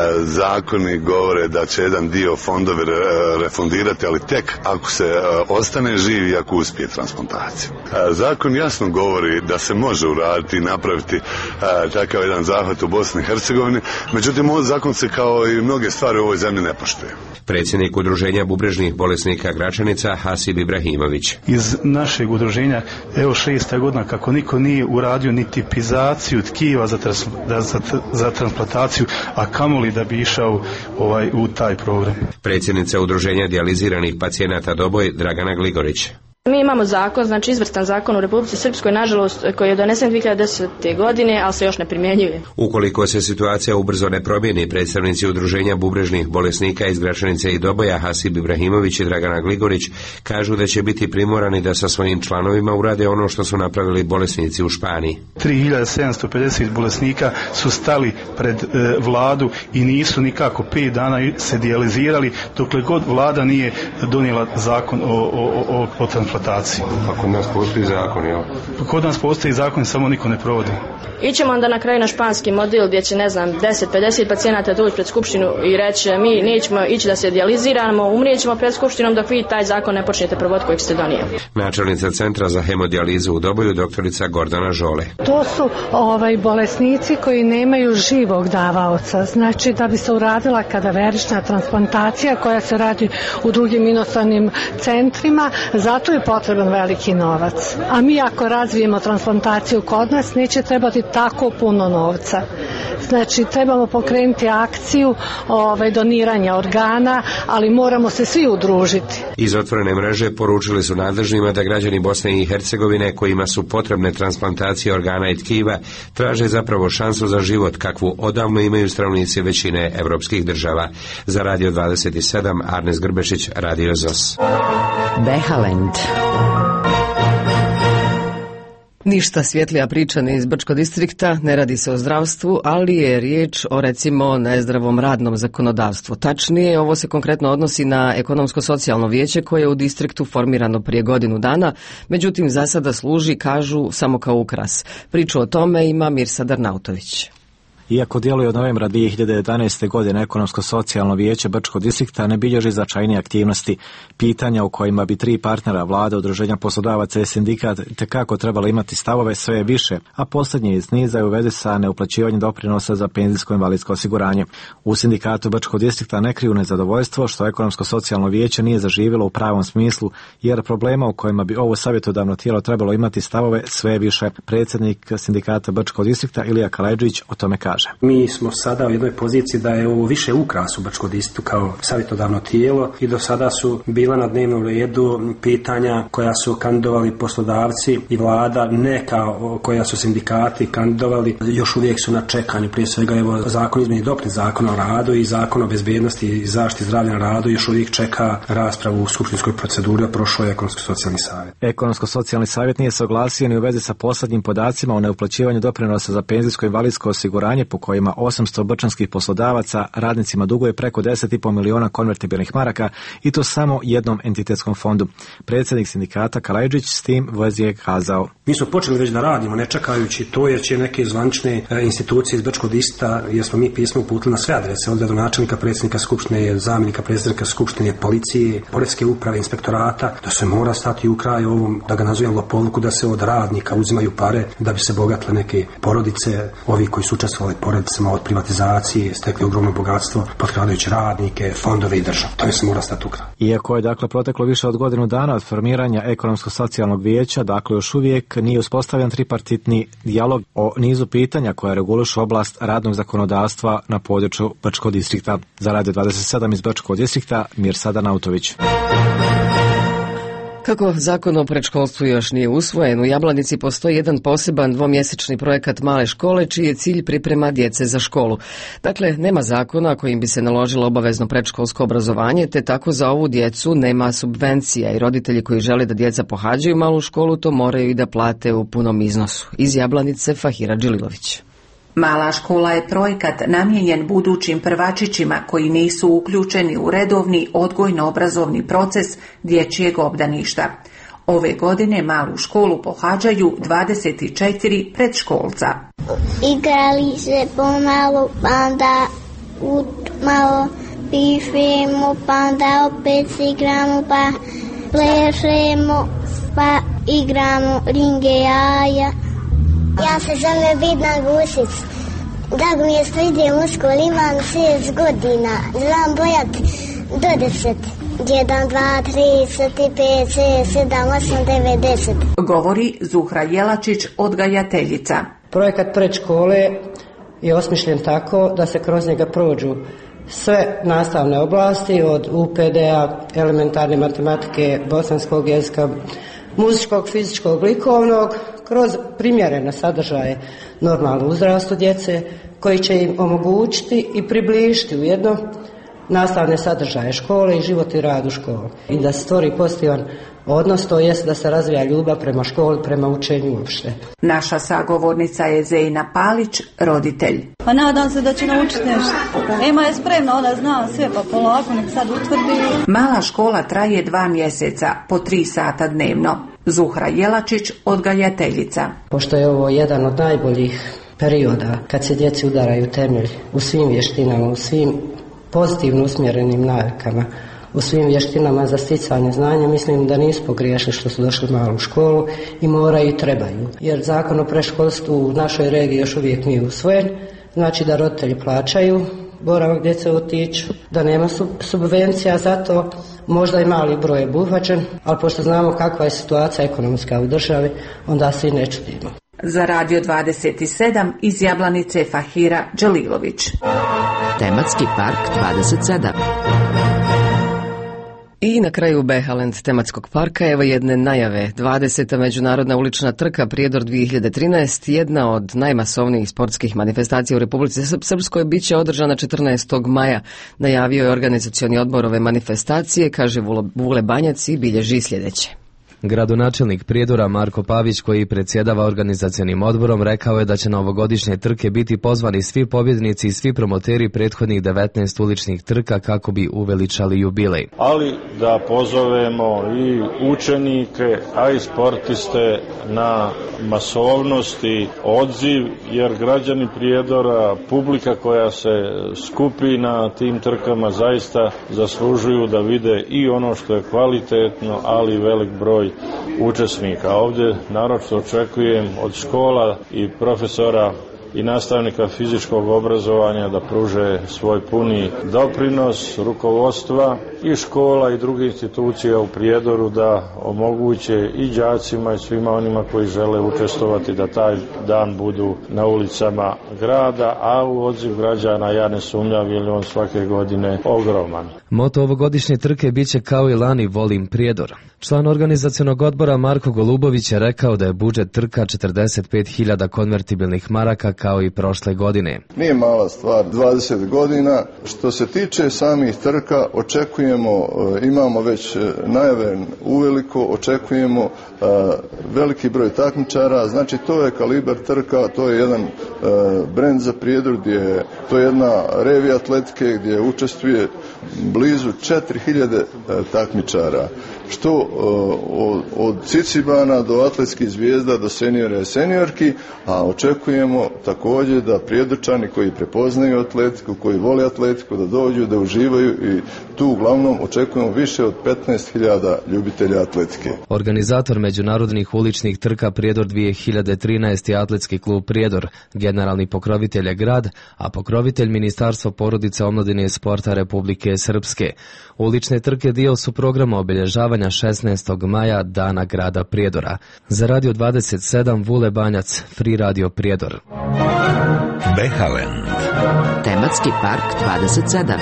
zakoni govore da će jedan dio fondovi re, refundirati, ali tek ako se e, ostane živ i ako uspije transplantacija. E, zakon jasno govori da se može uraditi i napraviti e, takav jedan zahvat u Bosni i Hercegovini, međutim ovaj zakon se kao i mnoge stvari u ovoj zemlji ne poštuje. Predsjednik udruženja bubrežnih bolesnika Gračanica Hasib Ibrahimović. Iz našeg udruženja evo šesta godina kako niko nije uradio ni tipizaciju tkiva za, trans, za, za transplantaciju, a kamoli da bi išao ovaj, u taj program. Predsjednica udruženja dijaliziranih pacijenata Doboj Dragana Gligorić. Mi imamo zakon, znači izvrstan zakon u Republici Srpskoj, nažalost, koji je donesen dvije hiljade desete. godine, ali se još ne primjenjuje. Ukoliko se situacija ubrzo ne promijeni, predstavnici udruženja bubrežnih bolesnika iz Gračanice i Doboja Hasib Ibrahimović i Dragana Gligorić kažu da će biti primorani da sa svojim članovima urade ono što su napravili bolesnici u Španiji. tri hiljade sedamsto pedeset bolesnika su stali pred e, vladu i nisu nikako pet dana se dijalizirali, dokle god vlada nije donijela zakon o, o, o, o transplantaciji. A kod nas postoji zakon, jel? Kod nas postoji zakon, samo niko ne provodi. Ićemo onda na kraju na španski model gdje će, ne znam, deset pedeset pacijenata doći pred skupštinu i reći mi nećemo ići da se dijaliziramo, umrijećemo pred skupštinom dok vi taj zakon ne počnete provoditi kojeg ste donijeli. Načelnica Centra za hemodijalizu u Doboju, doktorica Gordana Žole. To su ovaj, bolesnici koji nemaju živog davaoca. Znači da bi se uradila kadaverična transplantacija koja se radi u drugim inostranim centrima, zato je potreban veliki novac. A mi ako razvijemo transplantaciju kod nas, neće trebati tako puno novca. Znači, trebamo pokrenuti akciju ovaj, doniranja organa, ali moramo se svi udružiti. Iz Otvorene mreže poručili su nadležnima da građani Bosne i Hercegovine kojima su potrebne transplantacije organa i tkiva traže zapravo šansu za život kakvu odavno imaju stanovnici većine evropskih država. Za Radio dvadeset sedam Arnes Grbešić, Radio Zos. Behalend. Ništa svjetlija priča ni iz Brčkog distrikta, ne radi se o zdravstvu, ali je riječ o recimo nezdravom radnom zakonodavstvu. Tačnije, ovo se konkretno odnosi na ekonomsko-socijalno vijeće koje je u distriktu formirano prije godinu dana, međutim za sada služi, kažu, samo kao ukras. Priču o tome ima Mirsad Arnautović. Iako djeluje od novembra dvije hiljade jedanaeste. godine ekonomsko-socijalno vijeće Brčkog distrikta ne bilježi značajnije aktivnosti. Pitanja u kojima bi tri partnera vlade, udruženja poslodavaca i sindikat tekako trebalo imati stavove sve je više, a posljednje iz niza je u vezi sa neuplaćivanjem doprinosa za penzijsko invalidsko osiguranje. U sindikatu Brčkog distrikta ne kriju nezadovoljstvo što ekonomsko-socijalno vijeće nije zaživjelo u pravom smislu, jer problema u kojima bi ovo savjetodavno tijelo trebalo imati stavove sve je više. Predsjednik sindikata Brčkog distrikta Ilija Kalajđić o tome kaže. Mi smo sada u jednoj poziciji da je ovo više ukras u Brčkom distriktu kao savjetodavno tijelo i do sada su bila na dnevnom redu pitanja koja su kandidovali poslodavci i vlada, ne kao koja su sindikati kandidovali, još uvijek su na čekanju. Prije svega evo zakon izmjeni dopuni zakona o radu i zakon o bezbjednosti i zaštiti zdravlja na radu još uvijek čeka raspravu u skupštinskoj proceduri, a prošlo je ekonomsko-socijalni savjet. Ekonomsko-socijalni savjet nije se oglasio ni u vezi sa posljednjim podacima o neuplaćivanju doprinosa za penzijsko i invalidsko osiguranje po kojima osamsto brčanskih poslodavaca radnicima duguje preko deset i po miliona konvertibilnih maraka i to samo jednom entitetskom fondu. Predsjednik sindikata Kalajdžić s tim vezi je kazao: Mi smo počeli već da radimo, ne čekajući to, jer će neke zvanične institucije iz Brčkog distrikta, jer smo mi pismo uputili na sve adrese, od gradonačelnika, predsjednika skupštine, zamjenika predsjednika skupštine, policije, poreske uprave, inspektorata, da se mora stati u kraj ovom, da ga nazovem lopovluku, da se od radnika uzimaju pare da bi se bogatile neke porodice, ovi koji su učestvovali porodicama od privatizacije, stekli ogromno bogatstvo, potkradajući radnike, fondove i državu. To je se mora stati u kraj. Iako je dakle proteklo više od godinu dana od formiranja ekonomsko-socijalnog vijeća, dakle još uvijek nije uspostavljen tripartitni dijalog o nizu pitanja koja regulišu oblast radnog zakonodavstva na području Brčkog distrikta. Za Radio dvadeset sedam iz Brčkog distrikta, Mirsada Nautović. Kako zakon o predškolstvu još nije usvojen, u Jablanici postoji jedan poseban dvomjesečni projekat male škole čiji je cilj priprema djece za školu. Dakle, nema zakona kojim bi se naložilo obavezno predškolsko obrazovanje, te tako za ovu djecu nema subvencija i roditelji koji žele da djeca pohađaju malu školu to moraju i da plate u punom iznosu. Iz Jablanice Fahira Džililović. Mala škola je projekat namijenjen budućim prvačićima koji nisu uključeni u redovni odgojno-obrazovni proces dječjeg obdaništa. Ove godine malu školu pohađaju dvadeset četiri predškolca. Igrali se pomalo, pa onda malo pišemo, pa onda opet igramo, pa plešemo, pa igramo ringe jaja. Ja se zovem Vidna Gusic. Drago mi je što idem u školu, imam šest godina. Znam brojati do deset. Jedan, dva, tri, četiri, pet, šest, sedam, osam, devet, deset. Govori Zuhra Jelačić, odgajateljica. Projekat predškole je osmišljen tako da se kroz njega prođu sve nastavne oblasti od U P D-a, elementarne matematike, bosanskog jezika, muzičkog, fizičkog, likovnog, kroz primjerene sadržaje normalno uzrastu djece koji će im omogućiti i približiti ujedno nastavne sadržaje škole i život i rad u školi. I da se stvori pozitivan odnos, to jest da se razvija ljubav prema školi, prema učenju uopšte. Naša sagovornica je Zejna Palić, roditelj. Pa nadam se da će naučiti nešto. Ema je spremna, ona zna sve, pa polako nek sad utvrdi. Mala škola traje dva mjeseca, po tri sata dnevno. Zuhra Jelačić, odgajateljica. Pošto je ovo jedan od najboljih perioda kad se djeci udaraju temelj u svim vještinama, u svim pozitivno usmjerenim navikama, u svim vještinama za sticanje znanja, mislim da nisu pogriješili što su došli u malu školu i moraju i trebaju. Jer zakon o predškolstvu u našoj regiji još uvijek nije usvojen, znači da roditelji plaćaju boravak djece otiću, da nema subvencija za to, možda i mali broj je obuhvaćen, ali pošto znamo kakva je situacija ekonomska u državi, onda se i ne čudimo. Za Radio dvadeset sedam iz Jablanice Fahira Dželilović. Tematski park dvadeset sedam. I na kraju Behaland tematskog parka evo jedne najave. dvadeseta međunarodna ulična trka Prijedor dvije hiljade trinaest, jedna od najmasovnijih sportskih manifestacija u Republici Srpskoj, bit će održana četrnaestog maja. Najavio je organizacioni odbor ove manifestacije, kaže Vule Banjac i bilježi sljedeće. Gradonačelnik Prijedora Marko Pavić, koji predsjedava organizacionim odborom, rekao je da će na ovogodišnje trke biti pozvani svi pobjednici i svi promoteri prethodnih devetnaest uličnih trka kako bi uveličali jubilej. Ali da pozovemo i učenike, a i sportiste na masovnost i odziv, jer građani Prijedora, publika koja se skupi na tim trkama, zaista zaslužuju da vide i ono što je kvalitetno, ali i velik broj učesnika. Ovdje naročito očekujem od škola i profesora i nastavnika fizičkog obrazovanja da pruže svoj puni doprinos, rukovodstva i škola i drugih institucija u Prijedoru da omoguće i đacima i svima onima koji žele učestvovati da taj dan budu na ulicama grada, a u odziv građana ja ne sumnjam jer je on svake godine ogroman. Moto ovogodišnje trke bit će kao i lani Volim Prijedor. Član organizacionog odbora Marko Golubović je rekao da je budžet trka četrdeset pet hiljada konvertibilnih maraka kao i prošle godine. Nije mala stvar, dvadeset godina. Što se tiče samih trka, očekujem očekujemo, imamo već najave uveliko, očekujemo veliki broj takmičara, znači to je kalibar trka, to je jedan brend za Prijedor, gdje to je jedna revija atletike gdje učestvuje blizu četiri hiljade takmičara, što od, od Cicibana do atletskih zvijezda do seniora i seniorki, a očekujemo također da Prijedorčani koji prepoznaju atletiku, koji vole atletiku, da dođu, da uživaju i tu uglavnom očekujemo više od petnaest hiljada ljubitelja atletike. Organizator međunarodnih uličnih trka Prijedor dvije hiljade trinaest je Atletski klub Prijedor, generalni pokrovitelj je grad, a pokrovitelj Ministarstvo porodice, omladine i sporta Republike Srpske. Ulične trke dio su programa obilježavanja šesnaestog maja, Dana grada Prijedora. Za Radio dvadeset sedam Vule Banjac, Free Radio Prijedor. Behaland. Tematski park dvadeset sedam.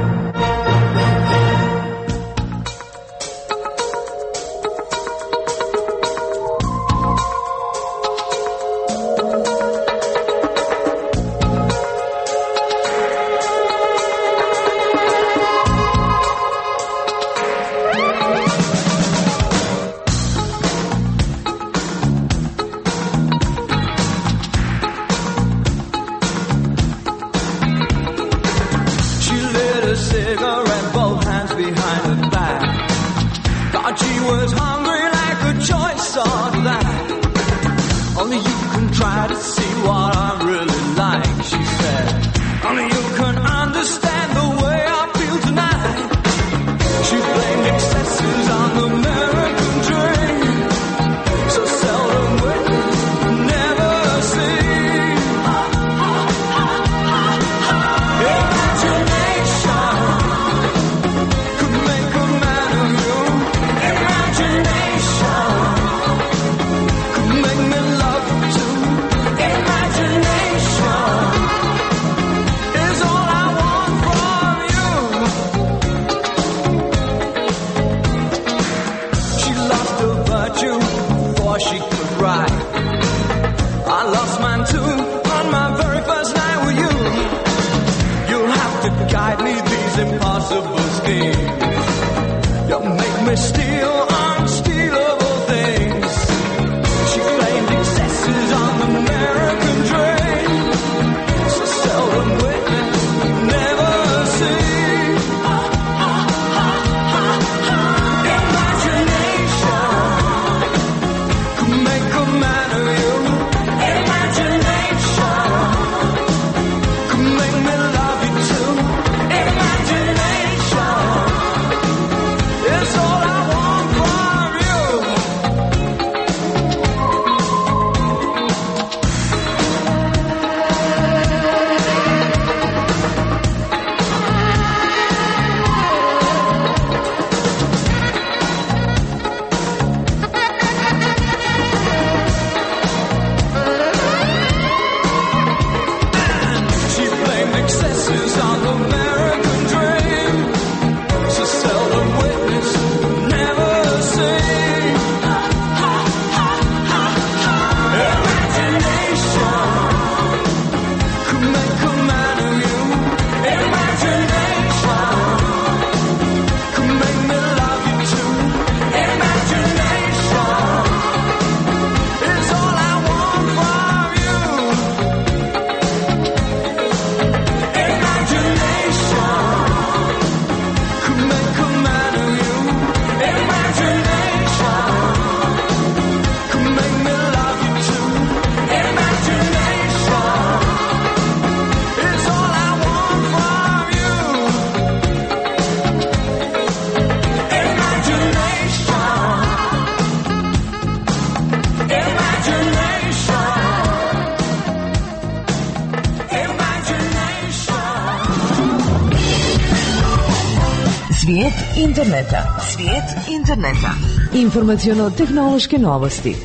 Svijet interneta. Svijet interneta. Informaciono-tehnološke novosti.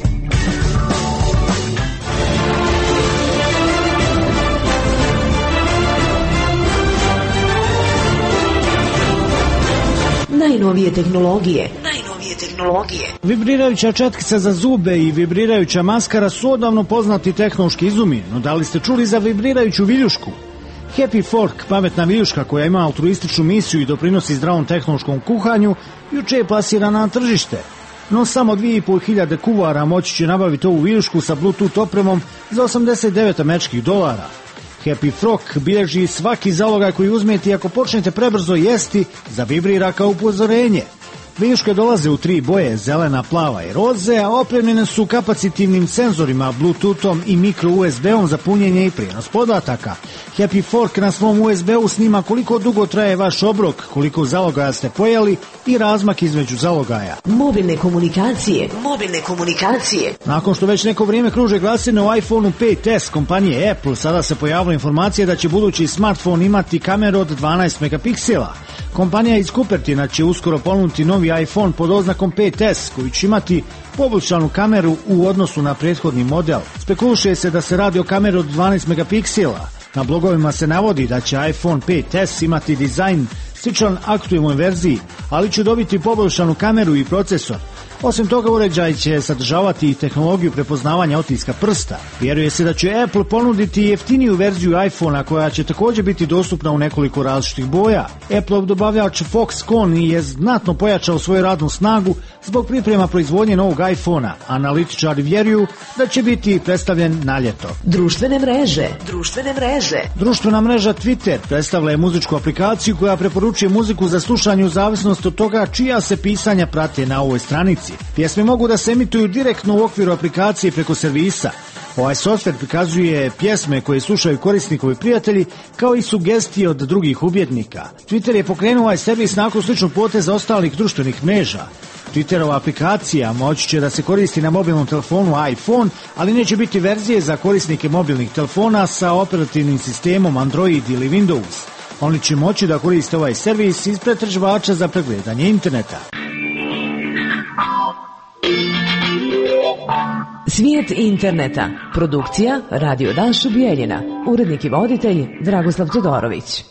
Najnovije tehnologije. Najnovije tehnologije. Vibrirajuća četkica za zube i vibrirajuća maskara su odavno poznati tehnološki izumi, no da li ste čuli za vibrirajuću viljušku? Happy Fork, pametna viljuška koja ima altruističnu misiju i doprinosi zdravom tehnološkom kuhanju, juče je plasirana na tržište. No samo dvije i pol hiljade kuvara moći će nabaviti ovu viljušku sa Bluetooth opremom za osamdeset devet američkih dolara. Happy Frog bilježi svaki zalogaj koji uzmete i ako počnete prebrzo jesti, zavibrira kao upozorenje. Viljuške dolaze u tri boje, zelena, plava i roze, a opremljene su kapacitivnim senzorima, Bluetoothom i mikro U S B-om za punjenje i prijenos podataka. Happy Fork na svom U S B-u snima koliko dugo traje vaš obrok, koliko zalogaja ste pojeli i razmak između zalogaja. Mobilne komunikacije. Mobilne komunikacije. Nakon što već neko vrijeme kruže glasine o iPhone pet es kompanije Apple, sada se pojavila informacija da će budući smartphone imati kameru od dvanaest megapiksela. Kompanija iz Cupertina će uskoro ponuditi novi iPhone pod oznakom pet es koji će imati poboljšanu kameru u odnosu na prethodni model. Spekuliše se da se radi o kameru od dvanaest megapiksela. Na blogovima se navodi da će iPhone pet es imati dizajn sličan aktualnoj verziji, ali će dobiti poboljšanu kameru i procesor. Osim toga, uređaj će sadržavati i tehnologiju prepoznavanja otiska prsta. Vjeruje se da će Apple ponuditi jeftiniju verziju iPhone-a koja će također biti dostupna u nekoliko različitih boja. Apple dobavljač Foxconn je znatno pojačao svoju radnu snagu zbog priprema proizvodnje novog iPhone-a. Analitičari vjeruju da će biti predstavljen na ljeto. Društvene mreže. Društvene mreže. Društvena mreža Twitter predstavlja je muzičku aplikaciju koja preporučuje muziku za slušanje u zavisnosti od toga čija se pisanja prate na ovoj stranici. Pjesme mogu da se emituju direktno u okviru aplikacije preko servisa. Ovaj softver prikazuje pjesme koje slušaju korisnikovi prijatelji kao i sugestije od drugih umjetnika. Twitter je pokrenuo ovaj servis nakon sličnog poteza ostalih društvenih mreža. Twitterova aplikacija moći će da se koristi na mobilnom telefonu iPhone, ali neće biti verzije za korisnike mobilnih telefona sa operativnim sistemom Android ili Windows. Oni će moći da koriste ovaj servis iz pretraživača za pregledanje interneta. Svijet interneta. Produkcija Radio Dašo Bijeljina. Urednik i voditelj Dragoslav Todorović.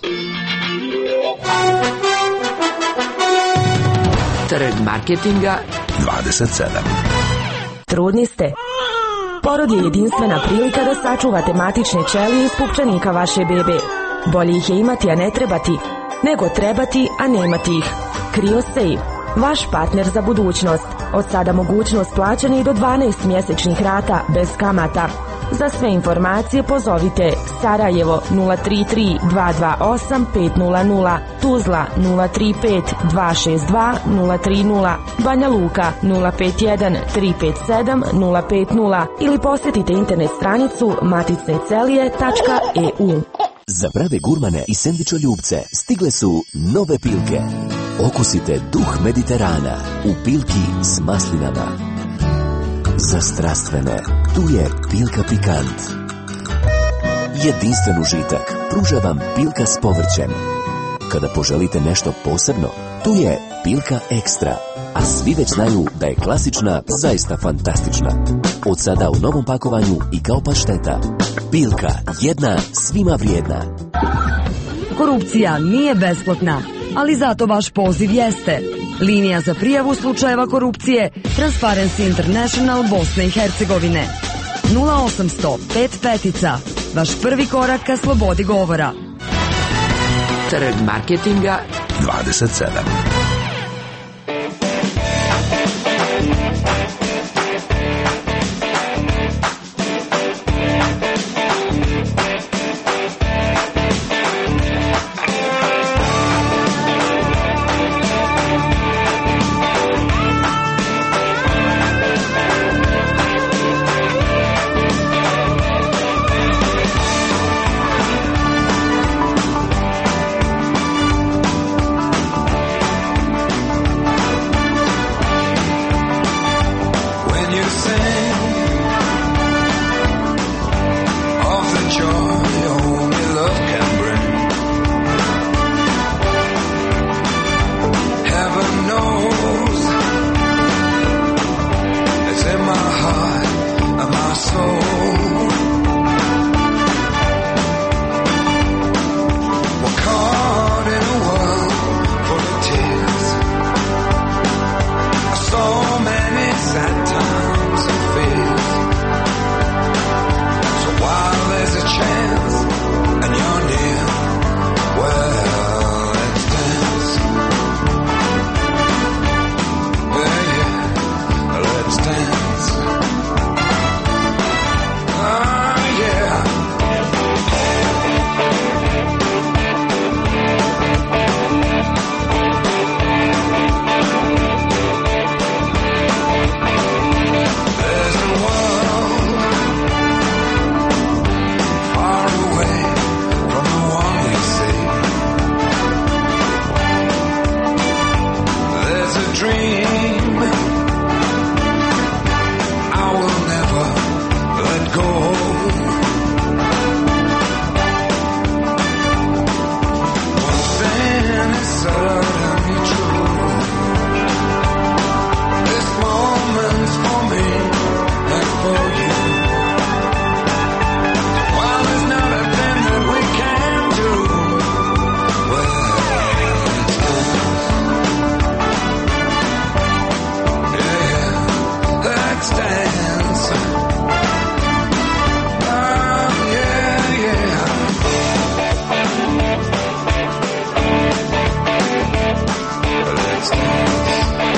Trg marketinga dvadeset sedam. Trudni ste? Porod je jedinstvena prilika da sačuvate matične ćelije iz pupčanika vaše bebe. Bolje ih je imati, a ne trebati, nego trebati, a nemati ih. CryoSafe. Vaš partner za budućnost. Od sada mogućnost plaćanja i do dvanaest mjesečnih rata bez kamata. Za sve informacije pozovite Sarajevo nula tri tri dva dva osam pet nula nula, Tuzla nula tri pet dva šest dva nula tri nula, Banja Luka nula pet jedan tri pet sedam nula pet nula ili posjetite internet stranicu maticne celije tačka e u. Za prave gurmane i sendvičoljubce stigle su nove Pilke. Okusite duh Mediterana u Pilki s maslinama. Za strastvene, tu je Pilka Pikant. Jedinstven užitak pruža vam Pilka s povrćem. Kada poželite nešto posebno, tu je Pilka Ekstra. A svi već znaju da je klasična zaista fantastična. Od sada u novom pakovanju i kao pašteta. Pilka, jedna svima vrijedna. Korupcija nije besplatna, ali zato vaš poziv jeste. Linija za prijavu slučajeva korupcije Transparency International Bosne i Hercegovine. nula osamsto pet petica. Vaš prvi korak ka slobodi govora. Trg marketinga dvadeset sedam. go home. One thing is certainly true. This moment's for me and for you. While there's not a thing that we can do, well, let's dance. Yeah, let's dance. Oh, yeah, yeah. Let's dance.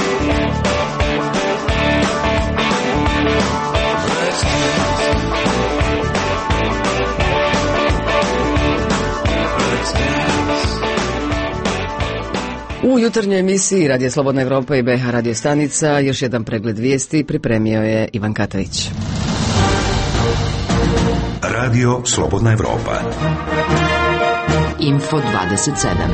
Let's dance. Let's dance. U jutarnjoj emisiji Radija Slobodna Evropa i B H Radio stanica još jedan pregled vijesti pripremio je Ivan Katavić. Radio Slobodna Evropa. Info dvadeset sedam.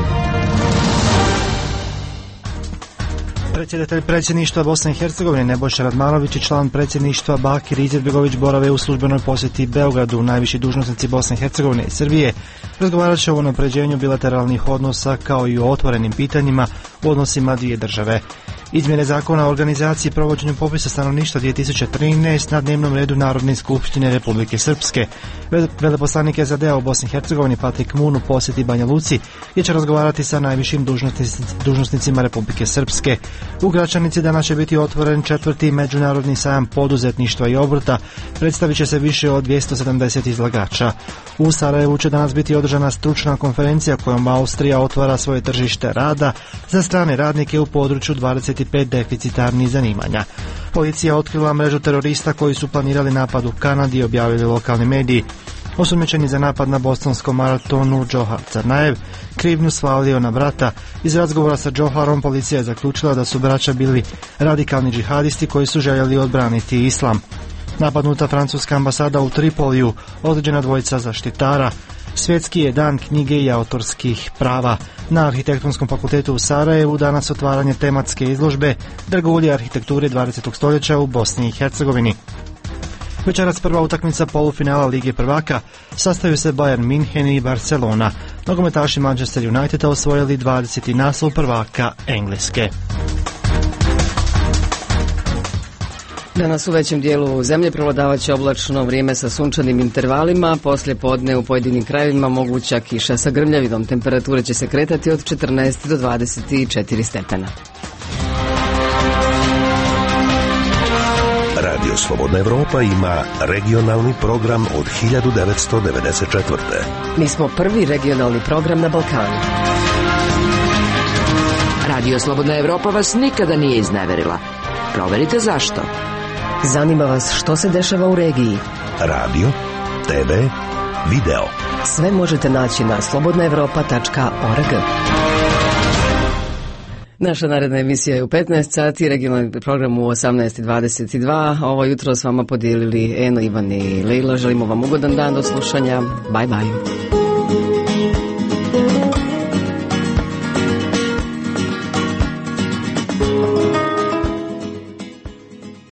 Predsjedatelj predsjedništva Bosne i Hercegovine Nebojša Radmanović i član predsjedništva Bakir Izetbegović borave u službenoj posjeti Beogradu. Najviši dužnosnici Bosne i Hercegovine i Srbije razgovarat će o unapređenju bilateralnih odnosa kao i o otvorenim pitanjima u odnosima dvije države. Izmjene zakona o organizaciji i provođenju popisa stanovništva dvije tisuće trinaest na dnevnom redu Narodne skupštine Republike Srpske. Veleposlanik S A D-a u Bosni i Hercegovini Patrik Mun u posjeti Banja Luci gdje će razgovarati sa najvišim dužnosnicima Republike Srpske. U Gračanici danas će biti otvoren četvrti međunarodni sajam poduzetništva i obrta. Predstavit će se više od dvjesto sedamdeset izlagača. U Sarajevu će danas biti održana stručna konferencija kojom Austrija otvara svoje tržište rada za strane radnike u području dvadeset pet deficitarnih zanimanja. Policija otkrila mrežu terorista koji su planirali napad u Kanadi, objavili lokalni mediji. Osumnjičeni za napad na bostonskom maratonu Džohar Crnajev krivnju svalio na brata. Iz razgovora sa Džoharom policija je zaključila da su braća bili radikalni džihadisti koji su željeli odbraniti islam. Napadnuta francuska ambasada u Tripoliju, određena dvojica zaštitara. Svjetski je dan knjige i autorskih prava. Na Arhitektonskom fakultetu u Sarajevu danas otvaranje tematske izložbe Dragulje arhitekture dvadesetog stoljeća u Bosni i Hercegovini. Večeras prva utakmica polufinala Lige prvaka, sastaju se Bayern München i Barcelona. Nogometaši Manchester Uniteda osvojili dvadeseti naslov prvaka Engleske. Danas u većem dijelu zemlje prevladavat će oblačno vrijeme sa sunčanim intervalima, poslije podne u pojedinim krajevima moguća kiša sa grmljavinom. Temperature će se kretati od četrnaest do dvadeset četiri stepena. Radio Slobodna Evropa ima regionalni program od hiljadu devetsto devedeset četvrte. Mi smo prvi regionalni program na Balkanu. Radio Slobodna Evropa vas nikada nije izneverila. Proverite zašto. Zanima vas što se dešava u regiji. Radio, te ve, video. Sve možete naći na slobodna evropa tačka org. Naša naredna emisija je u petnaest sati, regionalni program u osamnaest dvadeset dva. Ovo jutro s vama podijelili Eno, Ivan i Leila. Želimo vam ugodan dan, do slušanja. Bye bye.